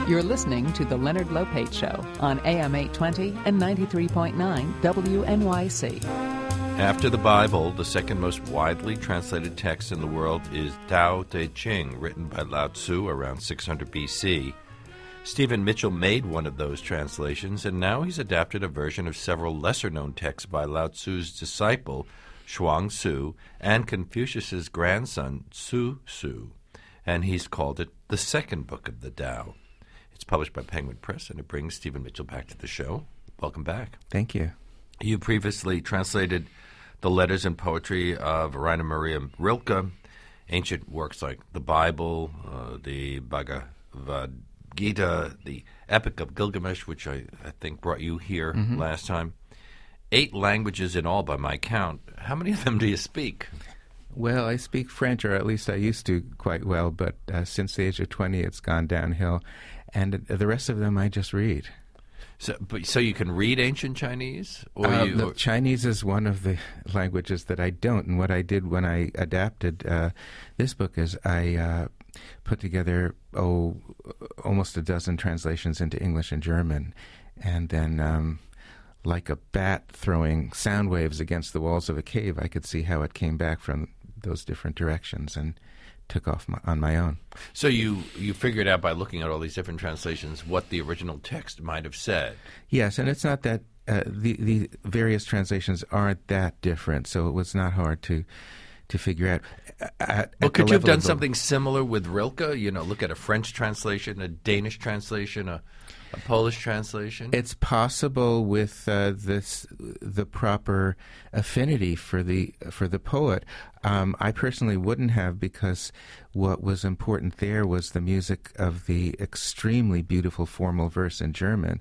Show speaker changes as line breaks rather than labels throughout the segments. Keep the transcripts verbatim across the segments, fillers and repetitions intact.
You're listening to The Leonard Lopate Show on A M eight twenty and ninety-three point nine W N Y C.
After the Bible, the second most widely translated text in the world is Tao Te Ching, written by Lao Tzu around six hundred B C. Stephen Mitchell made one of those translations, and now he's adapted a version of several lesser-known texts by Lao Tzu's disciple, Chuang Tzu, and Confucius's grandson, Tzu Tzu, and he's called it the second book of the Tao. It's published by Penguin Press, and it brings Stephen Mitchell back to the show. Welcome back.
Thank you.
You previously translated the letters and poetry of Rainer Maria Rilke, ancient works like the Bible, uh, the Bhagavad Gita, the Epic of Gilgamesh, which I, I think brought you here mm-hmm. last time. Eight languages in all by my count. How many of them do you speak?
Well, I speak French, or at least I used to quite well, but uh, since the age of twenty, it's gone downhill. And the rest of them I just read.
So, but, so you can read ancient Chinese? Or
uh,
you,
no,
or
Chinese is one of the languages that I don't. And what I did when I adapted uh, this book is I uh, put together, oh, almost a dozen translations into English and German. And then, um, like a bat throwing sound waves against the walls of a cave, I could see how it came back from those different directions and took off my, on my own.
So you, you figured out by looking at all these different translations what the original text might have said.
Yes, and it's not that uh, the the various translations aren't that different, so it was not hard to to figure out. At,
well,
at
could you have done
the,
something similar with Rilke? You know, look at a French translation, a Danish translation, a, a Polish translation.
It's possible with uh, this the proper affinity for the for the poet. Um, I personally wouldn't have, because what was important there was the music of the extremely beautiful formal verse in German.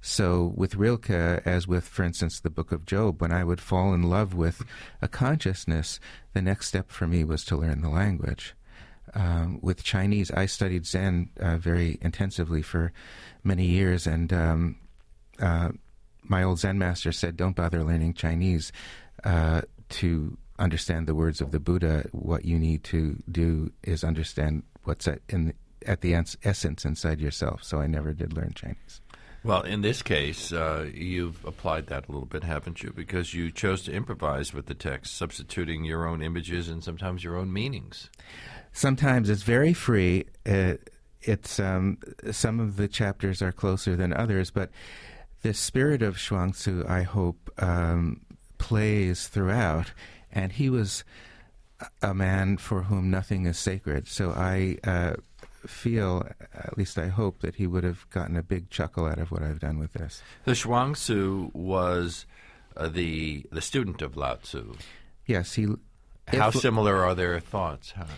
So with Rilke, as with, for instance, the Book of Job, when I would fall in love with a consciousness, the next step for me was to learn the language. Um, with Chinese, I studied Zen uh, very intensively for many years, and um, uh, my old Zen master said, don't bother learning Chinese uh, to understand the words of the Buddha. What you need to do is understand what's at, in, at the ens- essence inside yourself. So I never did learn Chinese.
Well, in this case, uh, you've applied that a little bit, haven't you? Because you chose to improvise with the text, substituting your own images and sometimes your own meanings.
Sometimes it's very free. Uh, it's um, some of the chapters are closer than others, but the spirit of Chuang Tzu, I hope, um, plays throughout. And he was a man for whom nothing is sacred. So I uh, feel, at least I hope, that he would have gotten a big chuckle out of what I've done with this.
The Chuang Tzu was uh, the the student of Lao Tzu.
Yes. he.
How
if,
similar are their thoughts? How?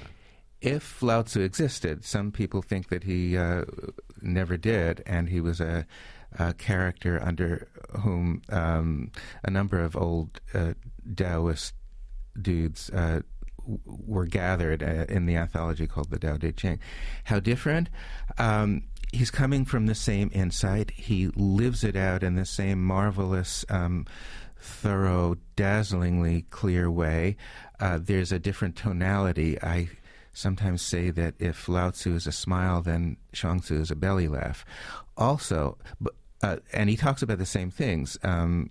If Lao Tzu existed, some people think that he uh, never did, and he was a, a character under whom um, a number of old uh, Taoist dudes uh, w- were gathered uh, in the anthology called the Tao Te Ching. How different? Um, he's coming from the same insight. He lives it out in the same marvelous, um, thorough, dazzlingly clear way. Uh, there's a different tonality. I sometimes say that if Lao Tzu is a smile, then Chuang Tzu is a belly laugh. Also, uh, and he talks about the same things, um,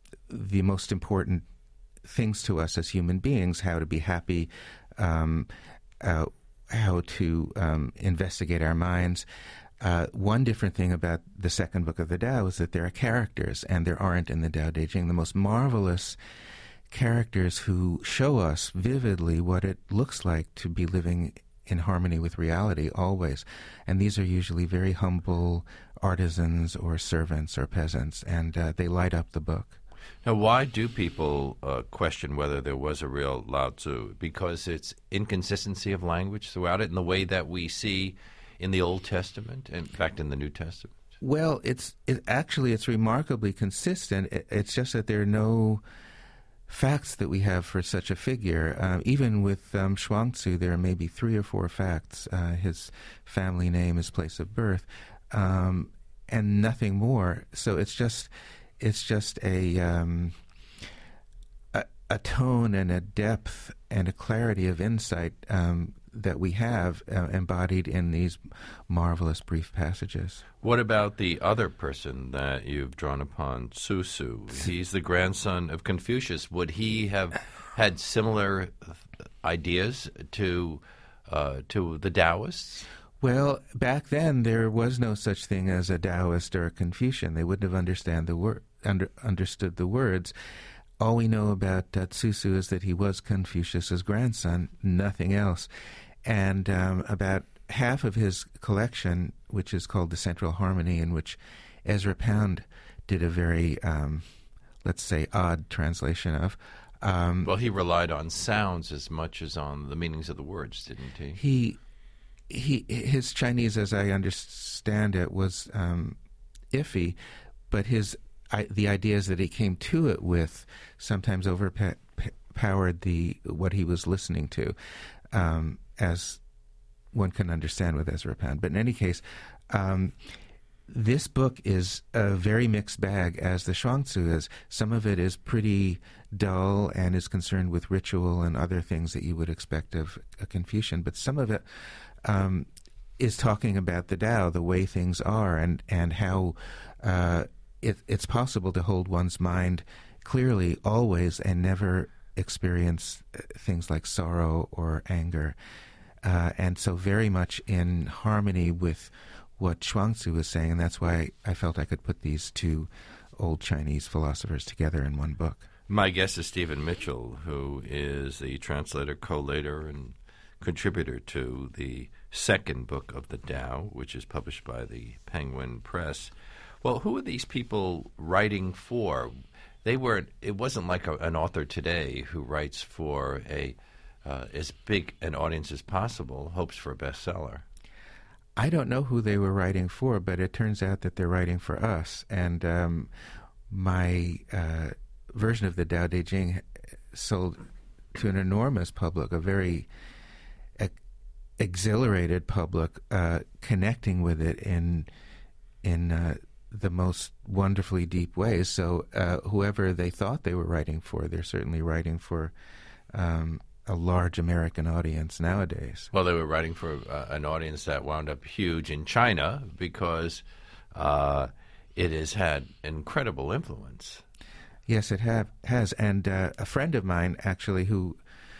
the most important things to us as human beings, how to be happy, um, uh, how to um, investigate our minds. Uh, one different thing about the second book of the Tao is that there are characters, and there aren't in the Tao Te Ching. The most marvelous characters who show us vividly what it looks like to be living in harmony with reality always. And these are usually very humble artisans or servants or peasants, and uh, they light up the book.
Now, why do people uh, question whether there was a real Lao Tzu? Because it's inconsistency of language throughout it in the way that we see in the Old Testament, in fact, in the New Testament?
Well, it's it, actually it's remarkably consistent. It, it's just that there are no facts that we have for such a figure. Uh, even with um, Chuang Tzu, there are maybe three or four facts: uh, his family name, his place of birth, um, and nothing more. So it's just it's just a, um, a a tone and a depth and a clarity of insight um, that we have uh, embodied in these marvelous brief passages.
What about the other person that you've drawn upon, Su Su? He's the grandson of Confucius. Would he have had similar ideas to uh, to the Taoists?
Well, back then there was no such thing as a Taoist or a Confucian. They wouldn't have understand the wor- under, understood the words. All we know about uh, Su Su is that he was Confucius's grandson, nothing else. And um, about half of his collection, which is called the Central Harmony, in which Ezra Pound did a very, um, let's say, odd translation of. Um,
well, he relied on sounds as much as on the meanings of the words, didn't he?
He, he, his Chinese, as I understand it, was um, iffy, but his I, the ideas that he came to it with sometimes overpowered the what he was listening to, um, as one can understand with Ezra Pound. But in any case, um, this book is a very mixed bag, as the Shuangzi is. Some of it is pretty dull and is concerned with ritual and other things that you would expect of a Confucian, but some of it um, is talking about the Tao, the way things are, and, and how uh, it, it's possible to hold one's mind clearly always and never experience things like sorrow or anger. Uh, and so very much in harmony with what Shuangzi was saying, and that's why I felt I could put these two old Chinese philosophers together in one book.
My guest is Stephen Mitchell, who is the translator, collator, and contributor to the second book of the Tao, which is published by the Penguin Press. Well, who are these people writing for? They were. It wasn't like a, an author today who writes for a uh, as big an audience as possible, hopes for a bestseller.
I don't know who they were writing for, but it turns out that they're writing for us. And um, my uh, version of the Tao Te Ching sold to an enormous public, a very ex- exhilarated public, uh, connecting with it in in uh, the most wonderfully deep ways. So uh, whoever they thought they were writing for, they're certainly writing for um, a large American audience nowadays.
Well, they were writing for uh, an audience that wound up huge in China because uh, it has had incredible influence.
Yes, it have, has. And uh, a friend of mine, actually, who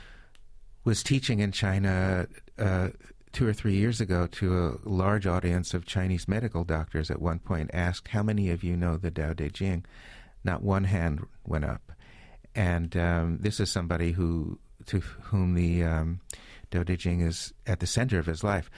was teaching in China uh, two or three years ago to a large audience of Chinese medical doctors, at one point asked, how many of you know the Tao Te Ching? Not one hand went up. And um, this is somebody who to whom the um, Tao Te Ching is at the center of his life.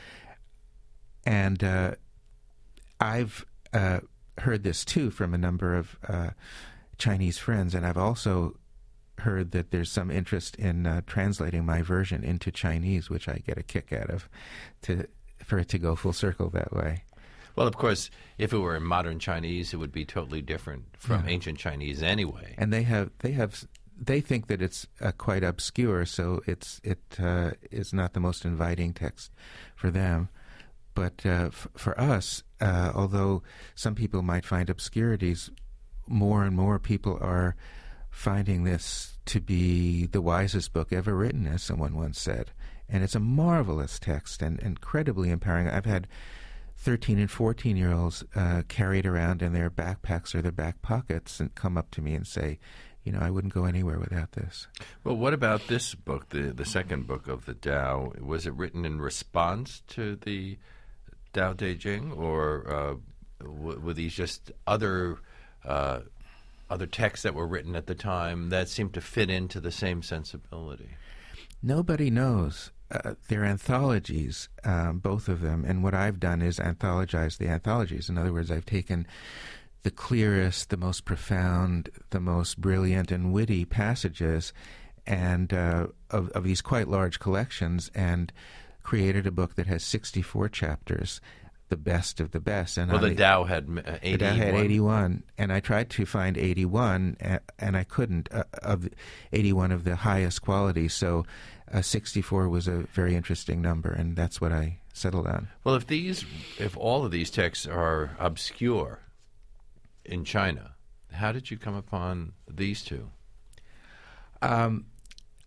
And uh, I've uh, heard this, too, from a number of uh, Chinese friends, and I've also heard that there's some interest in uh, translating my version into Chinese, which I get a kick out of, to for it to go full circle that way.
Well, of course, if it were in modern Chinese, it would be totally different from
Yeah.
ancient Chinese anyway.
And they have they have they think that it's uh, quite obscure, so it's it uh, is not the most inviting text for them. But uh, f- for us, uh, although some people might find obscurities, more and more people are finding this to be the wisest book ever written, as someone once said. And it's a marvelous text and incredibly empowering. I've had thirteen and fourteen-year-olds uh, carry it around in their backpacks or their back pockets and come up to me and say, you know, I wouldn't go anywhere without this.
Well, what about this book, the, the second book of the Tao? Was it written in response to the Tao Te Ching, or uh, w- were these just other uh, other texts that were written at the time that seemed to fit into the same sensibility?
Nobody knows. Uh, they're anthologies, um, both of them, and what I've done is anthologize the anthologies. In other words, I've taken the clearest, the most profound, the most brilliant and witty passages and uh, of, of these quite large collections, and created a book that has sixty-four chapters, the best of the best. And
well, the
I,
Tao had eighty-one.
The Tao had eighty-one, and I tried to find eighty-one, uh, and I couldn't, uh, of eighty-one of the highest quality, so uh, sixty-four was a very interesting number, and that's what I settled on.
Well, if these, if all of these texts are obscure in China, how did you come upon these two?
Um,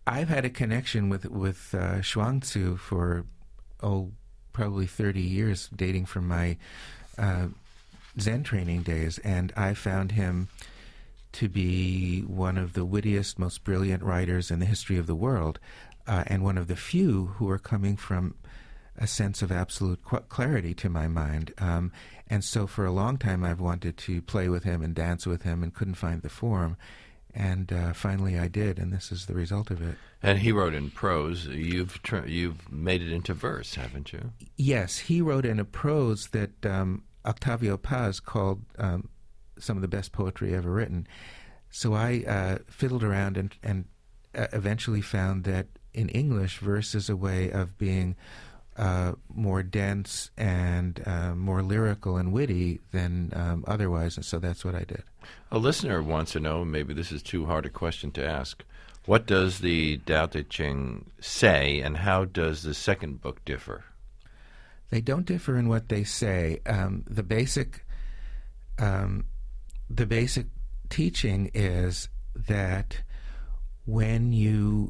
I've had a connection with with uh, Zhuangzi for oh probably thirty years, dating from my uh, Zen training days, and I found him to be one of the wittiest, most brilliant writers in the history of the world, uh, and one of the few who are coming from a sense of absolute qu- clarity to my mind. Um, and so for a long time I've wanted to play with him and dance with him and couldn't find the form. And uh, finally I did, and this is the result of it.
And he wrote in prose. You've tr- you've made it into verse, haven't you?
Yes, he wrote in a prose that um, Octavio Paz called um, some of the best poetry ever written. So I uh, fiddled around and, and uh, eventually found that in English, verse is a way of being uh, more dense and uh, more lyrical and witty than um, otherwise, and so that's what I did.
A listener wants to know, maybe this is too hard a question to ask, what does the Tao Te Ching say, and how does the second book differ?
They don't differ in what they say. Um, the basic, um, the basic teaching is that when you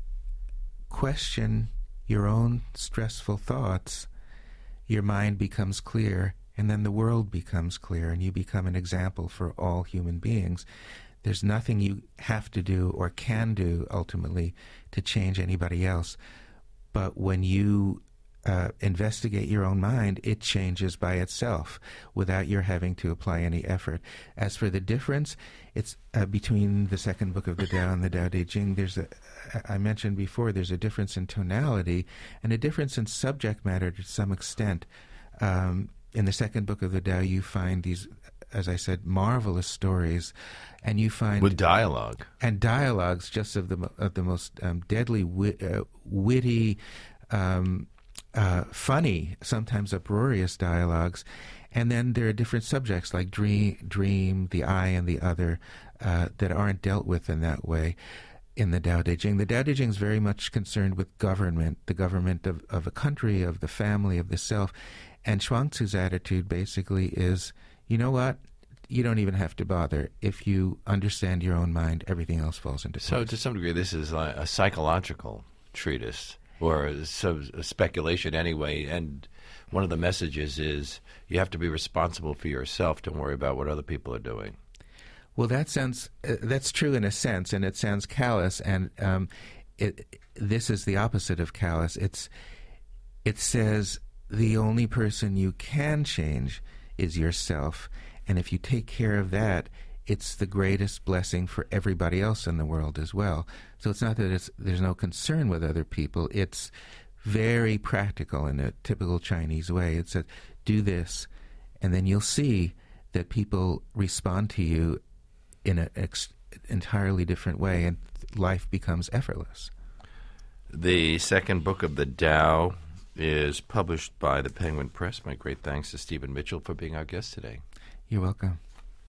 question your own stressful thoughts, your mind becomes clear, and then the world becomes clear, and you become an example for all human beings. There's nothing you have to do or can do, ultimately, to change anybody else. But when you uh, investigate your own mind, it changes by itself without your having to apply any effort. As for the difference, it's uh, between the second book of the Tao and the Tao Te Ching. There's a, I mentioned before, there's a difference in tonality and a difference in subject matter to some extent. Um, in the second book of the Tao, you find these, as I said, marvelous stories, and you find
with dialogue
and dialogues just of the of the most um, deadly, wit, uh, witty, um, uh, funny, sometimes uproarious dialogues. And then there are different subjects like dream, dream, the I and the other, uh, that aren't dealt with in that way in the Tao Te Ching. The Tao Te Ching is very much concerned with government, the government of, of a country, of the family, of the self. And Zhuangzi's attitude basically is, you know what? You don't even have to bother. If you understand your own mind, everything else falls into place.
So to some degree, this is like a psychological treatise, or a, a speculation anyway, and one of the messages is you have to be responsible for yourself. Don't worry about what other people are doing.
Well, that sounds uh, that's true in a sense, and it sounds callous. And um, it, this is the opposite of callous. It's it says the only person you can change is yourself, and if you take care of that, it's the greatest blessing for everybody else in the world as well. So it's not that it's, there's no concern with other people. It's very practical in a typical Chinese way. It says, do this, and then you'll see that people respond to you in an ex- entirely different way, and life becomes effortless.
The second book of the Tao is published by the Penguin Press. My great thanks to Stephen Mitchell for being our guest today.
You're welcome.